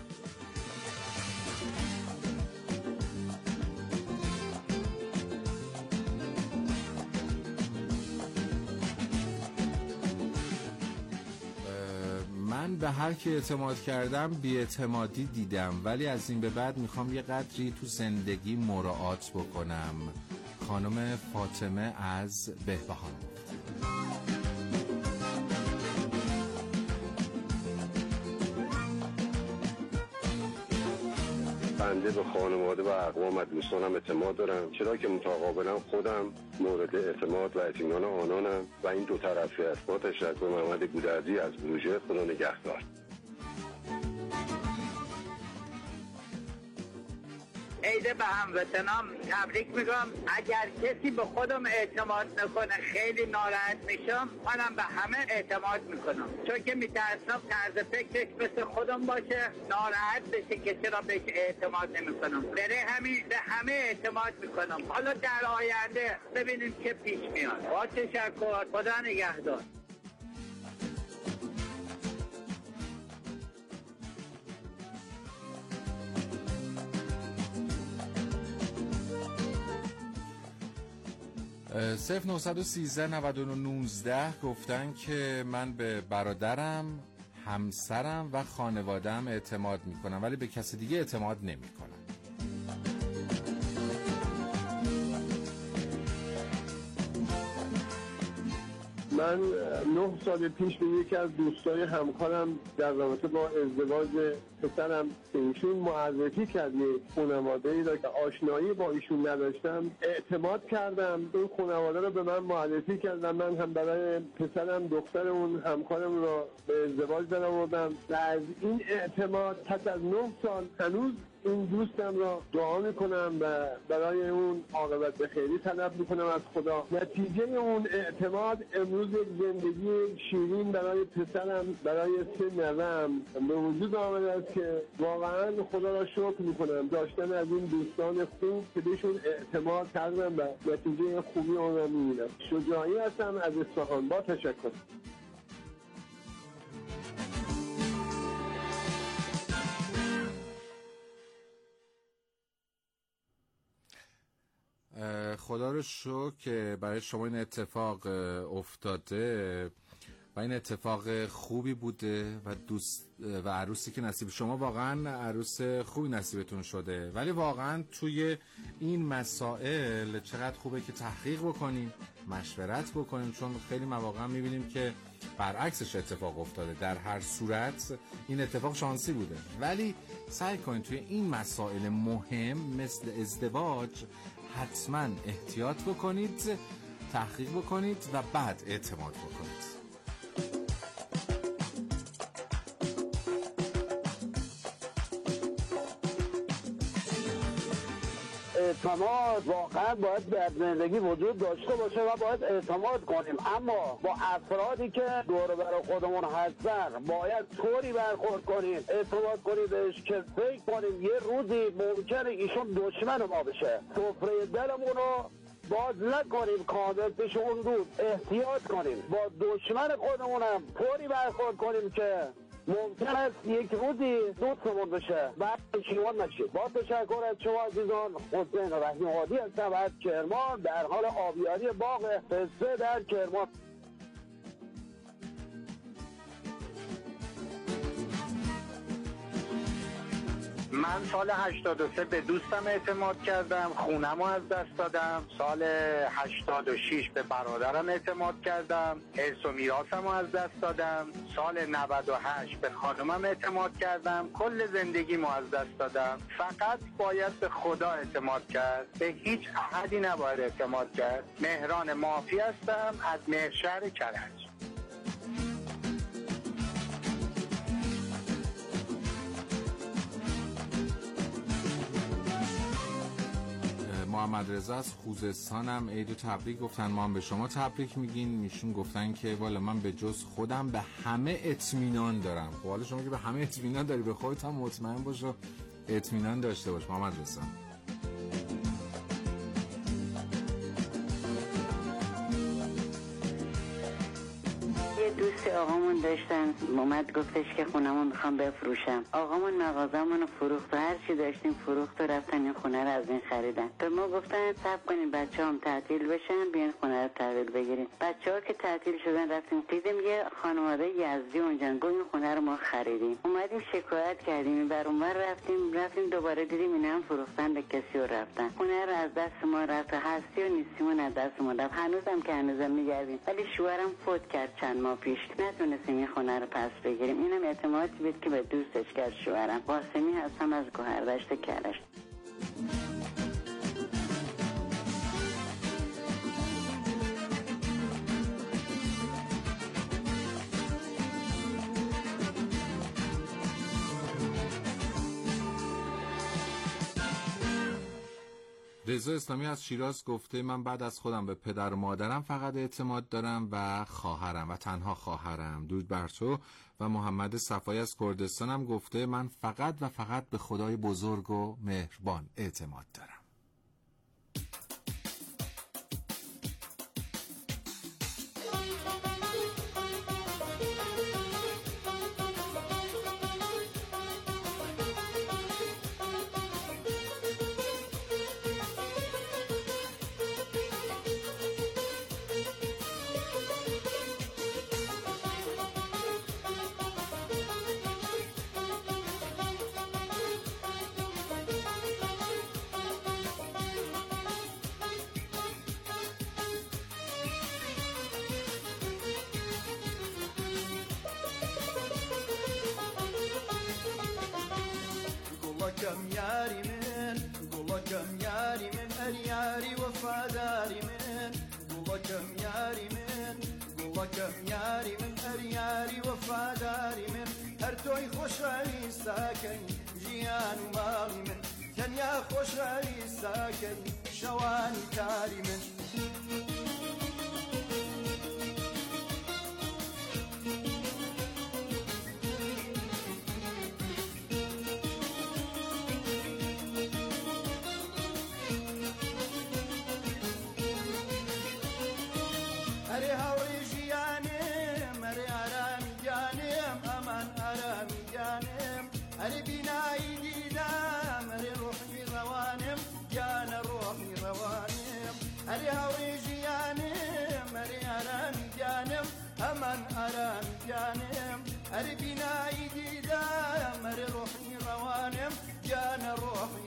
من به هر کی اعتماد کردم بی‌اعتمادی دیدم، ولی از این به بعد میخوام یه قدری تو زندگی مراعات بکنم. خانم فاطمه از بهبهان. بنده به خانواده و اقوام و دوستانم اعتماد دارم، چرا که متقابلا خودم مورد اعتماد و اطمینان آنانم و این دو طرفی است. با تشکر، محمد گودرزی از بروژه. خدا نگهدار. عید به هموطنام تبریک میگم. اگر کسی به خودم اعتماد نکنه خیلی ناراحت میشم. منم به همه اعتماد میکنم، چون که میترسم طرز فکرش مثل خودم باشه، ناراحت بشه که چرا بهش اعتماد نمیکنم. برای همین به همه اعتماد میکنم. حالا در آینده ببینیم چه پیش میاد. با تشکر، خدا نگهدار. صفر نهصد و سیزده نود و نه نوزده گفتن که من به برادرم، همسرم و خانواده‌ام اعتماد میکنم، ولی به کسی دیگه اعتماد نمیکنم. من نه سال پیش به یکی از دوستای همکارم در رابطه با ازدواج پسرم که ایشون معرفی کرد یه خانواده‌ای را که آشنایی با ایشون نداشتم اعتماد کردم. این خانواده رو به من معرفی کردم. من هم برای پسرم دختر اون همکارم را به ازدواج درآوردم و از این اعتماد پس از نه سال هنوز این دوستم را دعا میکنم و برای اون عاقبت بخیری طلب میکنم از خدا. نتیجه اون اعتماد امروز یک زندگی شیرین برای پسرم، برای سه نوه‌ام به وجود آمده است که واقعا خدا را شکر میکنم داشتن از این دوستان خوب که بهشون اعتماد کردم و نتیجه خوبی اون را میبینم. شجاعی هستم از اصفهان. با تشکر. خدا رو شکر که برای شما این اتفاق افتاده و این اتفاق خوبی بوده و دوست و عروسی که نصیب شما واقعا عروس خوبی نصیبتون شده. ولی واقعا توی این مسائل چقدر خوبه که تحقیق بکنیم، مشورت بکنیم، چون خیلی مواقع میبینیم که برعکسش اتفاق افتاده. در هر صورت این اتفاق شانسی بوده، ولی سعی کنید توی این مسائل مهم مثل ازدواج حتما احتیاط بکنید، تحقیق بکنید و بعد اعتماد بکنید. اعتماد واقعا باید در زندگی وجود داشته باشه و باید اعتماد کنیم، اما با افرادی که دور بر خودمون هستن باید طوری برخورد کنیم، اعتماد کنیم بهش که فکر کنیم یه روزی ممکنه ایشون دشمن ما بشه. سفره دلمون رو باز نکنیم کامل پیش اون روز، احتیاط کنیم، با دشمن خودمونم طوری برخورد کنیم که ممکن است یک روزی دوستمون بشه بعد پشیمان نشید. با تشکر از شما عزیزان، حسین رحیم‌آبادی هستم از کرمان در حال آبیاری باغ پسته در کرمان. من سال هشتاد و سه به دوستم اعتماد کردم، خونم رو از دست دادم. سال هشتاد و شش به برادرم اعتماد کردم، ارث و میراثم رو از دست دادم. سال نود و هشت به خانمم اعتماد کردم، کل زندگیمو از دست دادم. فقط باید به خدا اعتماد کرد، به هیچ احدی نباید اعتماد کرد. مهران مافی هستم از مهرشهر کرج. محمد رضا از خوزستانم عیدو تبریک گفتن. ما هم به شما تبریک میگین. میشون گفتن که والا من به جز خودم به همه اطمینان دارم. خب حالا شما که به همه اطمینان داری به خودت هم مطمئن باش و اطمینان داشته باش. محمد رضا دوست آقامون داشتن اومد گفتش که خونمون میخوام بفروشم. آقامون مغازمون رو فروخت و هر چی داشتیم فروخت و رفتن این خونه رو از این خریدن. به ما گفتن صبر کنین بچه هم تعطیل بشن بیاین خونه رو تحویل بگیریم. بچه ها که تعطیل شدن رفتیم دیدیم یه خانواده یزدی اونجا، گفت این خونه رو ما خریدیم. اومدیم شکایت کردیم این بر اونور، رفتیم رفتیم دوباره دیدیم اینا هم فروختن به کسی و رفتن. خونه رو از دست ما رفت، هستی و نیستیمون از دست ما رفت. هنوزم که هنوزم میگردیم، ولی شوهرم فوت کرد چند ماه پیش، نتونستیم این خونه رو پس بگیریم. اینم اعتمادی بود که به دوستش کرد شوهرم. قاسمی هستم از گوهردشت کرج. رضا اسلامی از شیراز گفته من بعد از خودم به پدر و مادرم فقط اعتماد دارم و خواهرم و تنها خواهرم. درود بر تو. و محمد صفایی از کردستانم گفته من فقط و فقط به خدای بزرگ و مهربان اعتماد دارم. گوڵەکەم یاری من گوڵەکەم یاری من ئەر یاری وەفاداری من گوڵەکەم یاری من گوڵەکەم یاری من ئەر یاری وەفاداری من هەر تۆی خۆشەویستەکەی ژیان و ماڵی من تەنیا خۆشەویستەکەی شەوانی تاری من ئەرێ هاوڕێ ژیانم ئەرێ ئارامی گیانم ئەمان ئارامی گیانم ئەرێ بینایی دیدام ئەرێ ڕۆحی ڕەوانم گیانە ڕۆحی ڕەوانم ئەرێ هاوڕێ ژیانم ئەرێ ئارامی گیانم ئەمان ئارامی گیانم ئەرێ بینایی دیدام ئەرێ ڕۆحی ڕەوانم گیانە ڕۆحی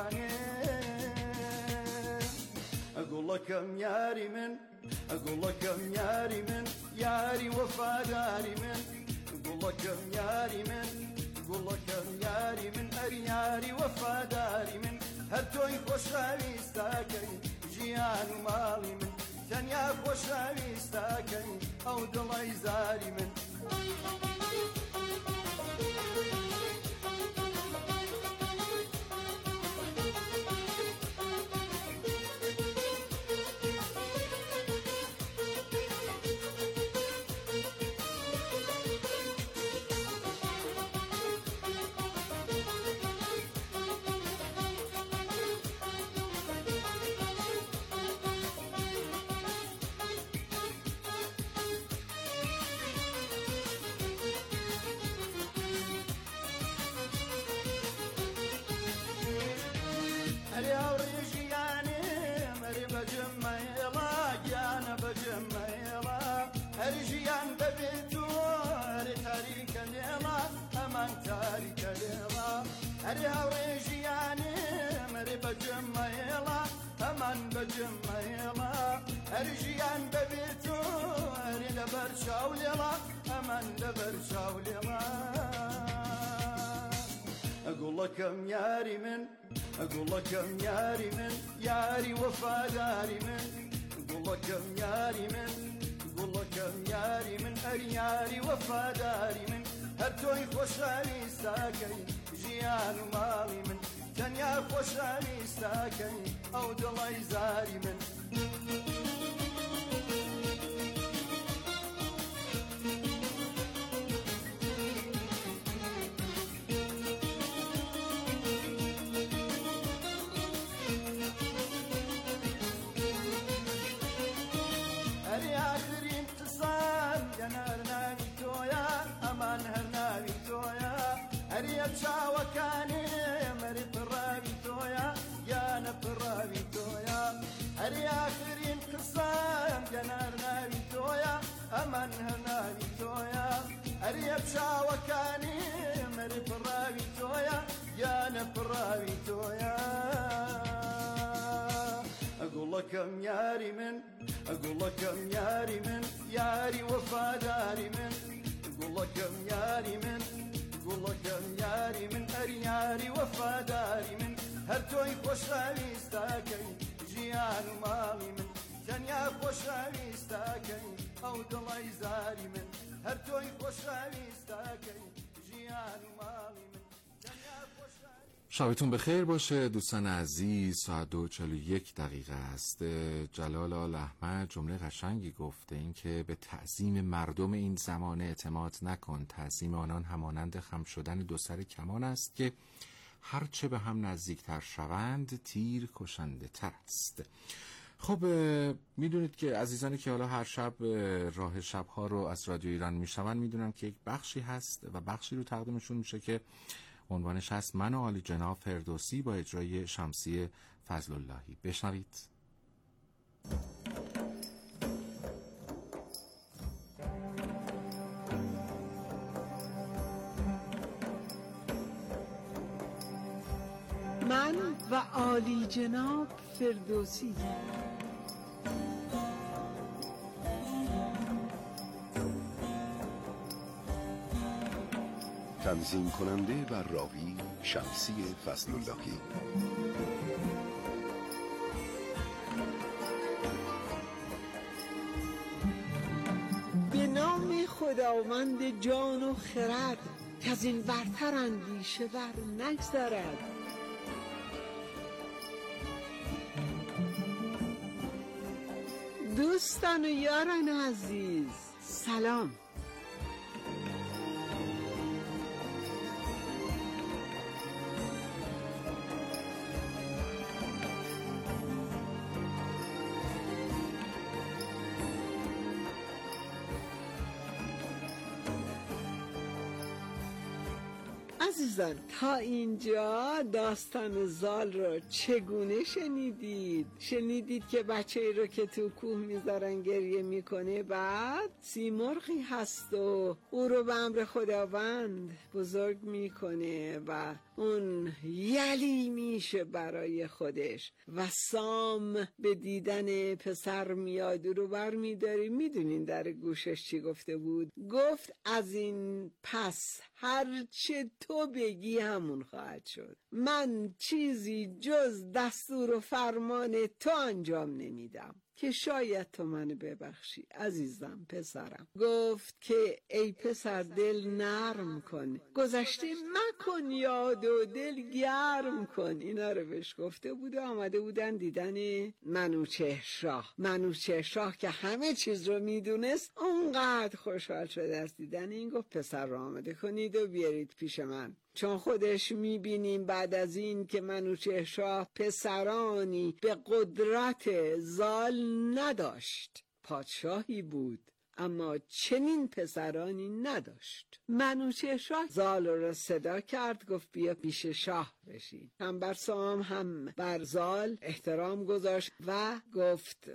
ڕەوانم ئەگوڵەکەم یاری من گوڵەکەم یاری من یاری وەفاداری من گوڵەکەم یاری من گوڵەکەم یاری من ئەر یاری وەفاداری من هەر تۆی خۆشەویستەکەی ژیان و ماڵی من تەنیا خۆشەویستەکەی ئەو دڵی زاری من ئەرێ هاوڕێ ژیانم ئەرێ بەجم مەهێڵا گیانە بەجم مەهێڵا ئەرێ ژیان بەبێت تۆ ئەرێ تاریکە لێڵا ئەمان تاریکە لێڵا ئەرێ هاوڕێ ژیانم ئەرێ بەجم مەهێڵا ئەمان بەجم مەهێڵا ئەرێ ژیان بەبێت تۆ ئەرێ لەبەر چاو لێڵا ئەمان لەبەر چاو لێڵا گوڵەکەم یاری من گوڵەکەم یاری من یاری وەفاداری من گوڵەکەم یاری من گوڵەکەم یاری من ئەر یاری وەفاداری من هەر تۆی خۆشەویستەکەی ژیان و ماڵی من تەنیا خۆشەویستەکەی ئەو دڵی زاری من ئەرێ ئاخرین قسان گەنە هەر ناوی تۆیە ئەمان هەر ناوی تۆیە ئەرێ چاوەکانێم ئەرێ پڕاوی تۆیە یانە پڕاوی تۆیە ئەرێ ئاخرین قسان گەنە هەر ناوی تۆیە ئەمان هەر ناوی تۆیە ئەرێ چاوەکانێم ئەرێ پڕاوی تۆیە یانە پڕاوی تۆیە گوڵەکەم یاری من گوڵەکەم یاری من یاری وەفاداری من گوڵەکەم یاری من گوڵەکەم یاری من ئەر یاری وەفاداری من هەر تۆی خۆشەویستەکەی ژیان و ماڵی من تەنیا خۆشەویستەکەی ئەو دڵی زاری من هەر تۆی خۆشەویستەکەی ژیان و ماڵی من شبتون بخیر باشه دوستان عزیز. ساعت دو چهل و یک دقیقه است. جلال آل احمد جمله قشنگی گفته، این که به تعظیم مردم این زمانه اعتماد نکن، تعظیم آنان همانند خم شدن دو سر کمان است که هرچه به هم نزدیکتر شوند تیر کشنده تر است. خب میدونید که عزیزانی که حالا هر شب راه شبها رو از رادیو ایران میشنون میدونن که یک بخشی هست و بخشی رو تقدیمشون میشه که عنوانش هست من و عالی جناب فردوسی با اجرای شمسی فضل اللهی. بشنوید. من و عالی جناب فردوسی. تنظیم کننده و راوی شمسی فضل‌اللهی. به نام خداوند جان و خرد که از این برتر اندیشه بر نگذرد. دوستان و یاران عزیز سلام. عزیزان تا اینجا داستان زال رو چگونه شنیدید؟ شنیدید که بچه ای رو که تو کوه میذارن گریه میکنه، بعد سیمرغی هست و او رو به امر خداوند بزرگ میکنه و اون یلی میشه برای خودش و سام به دیدن پسر میاد رو بر میداری. میدونین در گوشش چی گفته بود؟ گفت از این پس هر چه تو بگی همون خواهد شد، من چیزی جز دستور و فرمان تو انجام نمیدم که شاید تو منو ببخشی. عزیزم پسرم گفت که ای پسر دل نرم کن، گذشته مکن یاد و دل گرم کن. اینا رو بهش گفته بود و آمده بودن دیدن منوچهر شاه. منوچهر شاه که همه چیز رو میدونست اونقدر خوشحال شد از دیدن این، گفت پسر رو آمده کنید و بیارید پیش من، چون خودش میبینیم بعد از این که منوچهر شاه پسرانی به قدرت زال نداشت. پادشاهی بود اما چنین پسرانی نداشت. منوچهر شاه زال را صدا کرد، گفت بیا پیش شاه بشین. هم بر سام هم بر زال احترام گذاشت و گفت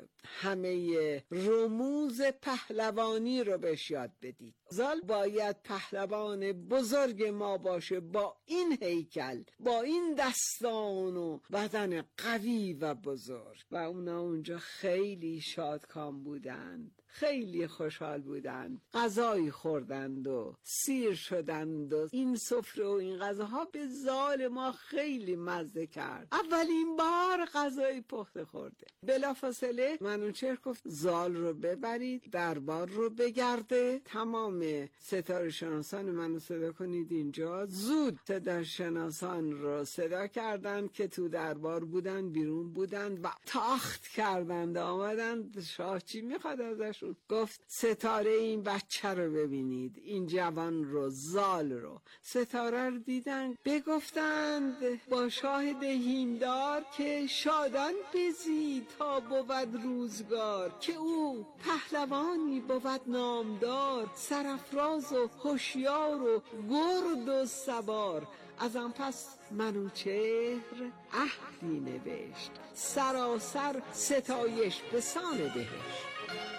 همه رموز پهلوانی رو بهش یاد بدید. زال باید پهلوان بزرگ ما باشه، با این هیکل، با این دستان و بدن قوی و بزرگ. و اونا اونجا خیلی شادکام بودند، خیلی خوشحال بودند، غذایی خوردند و سیر شدند و این سفره و این غذاها به زال ما خیلی مزه کرد. اولین بار غذای پخته خورده. بلافاصله منوچهر گفت زال رو ببرید دربار رو بگرده، تمام ستاره شناسان منو صدا کنید اینجا. زود ستاره شناسان رو صدا کردند که تو دربار بودن، بیرون بودن و تاخت کردند آمدن. شاه چی میخواد ازشون؟ گفت ستاره این بچه رو ببینید، این جوان رو، زال رو. ستاره رو دیدن بگفتند با شاه دهیمدار که شادان بزی تا بود روزگار، که او پهلوانی بود نامدار، سرافراز و هوشیار و گرد و سوار. از آن پس منوچهر عهدی نوشت، سراسر ستایش به سان بهشت.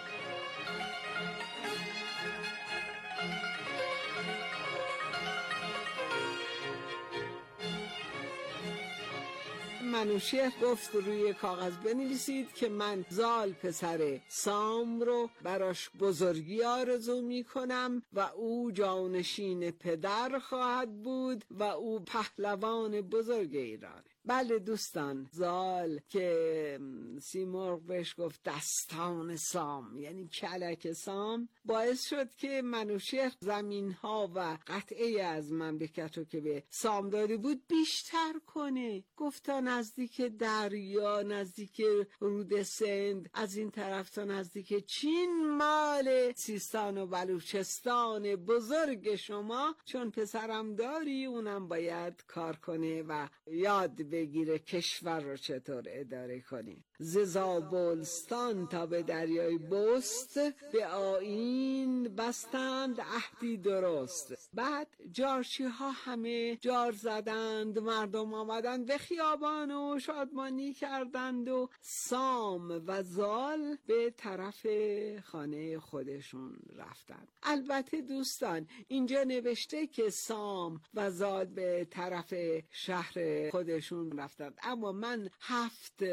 منوچهر گفت روی کاغذ بنویسید که من زال پسر سام رو براش بزرگی آرزو می کنم و او جانشین پدر خواهد بود و او پهلوان بزرگ ایرانه. بله دوستان، زال که سیمرغ بهش گفت دستان سام یعنی کلک سام، باعث شد که منوچهر زمین ها و قطعه از مملکت رو که به سام داده بود بیشتر کنه. گفت تا نزدیک دریا، نزدیک رود سند، از این طرف تا نزدیک چین، مال سیستان و بلوچستان بزرگ شما، چون پسرم داری اونم باید کار کنه و یاد بگیره کشور رو چطور اداره کنی. ز زابلستان تا به دریای بست، به آیین بستند عهدی درست. بعد جارچی ها همه جار زدند، مردم آمدند به خیابان و شادمانی کردند و سام و زال به طرف خانه خودشون رفتند. البته دوستان اینجا نوشته که سام و زال به طرف شهر خودشون رفتند، اما من هفت